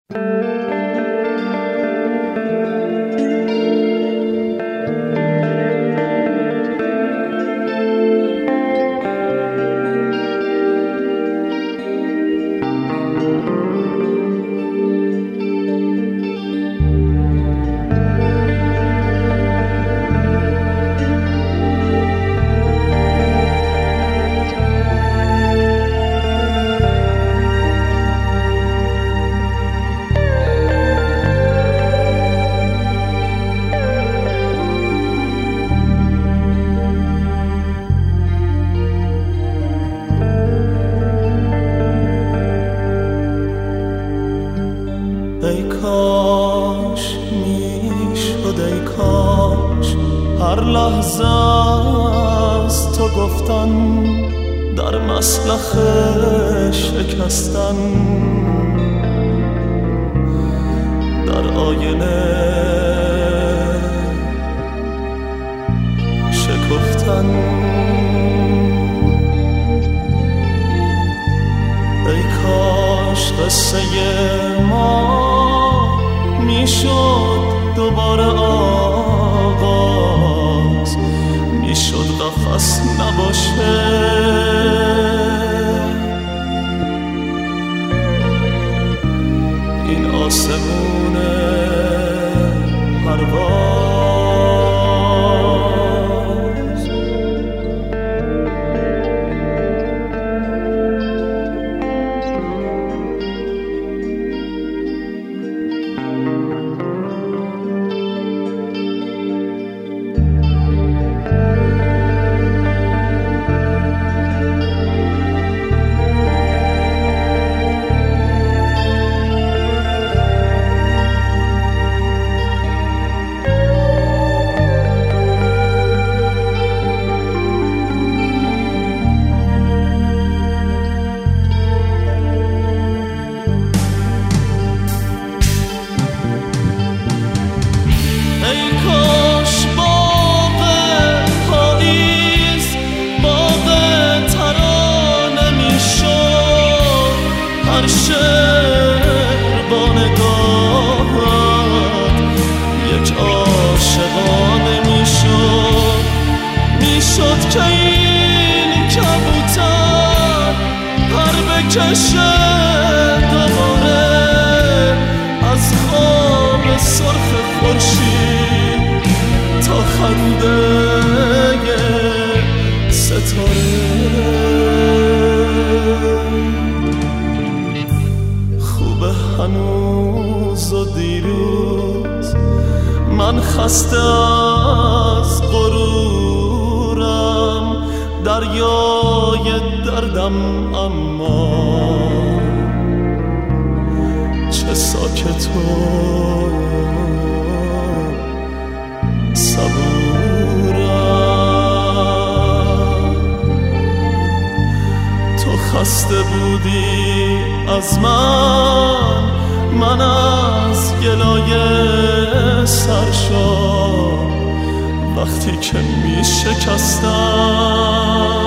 ای کاش میشد، ای کاش هر لحظه از تو گفتن در مسلخ شکستن، در آینه شکفتن. ای کاش قصه ما میشد دوباره آغاز، میشد قفس نباشه، این آسمون پرواز. هر شعر با نگاهت یک عاشقانه میشد که این کبوتر پر بکشه دوباره از خواب سرخ خورشید تا خنده ستاره. هنوز و دیروز من خسته از غرورم، دریای دردم اما چه ساکت و صبورم. تو خسته بودی از من از گلایه سرشار وقتی که می شکستم.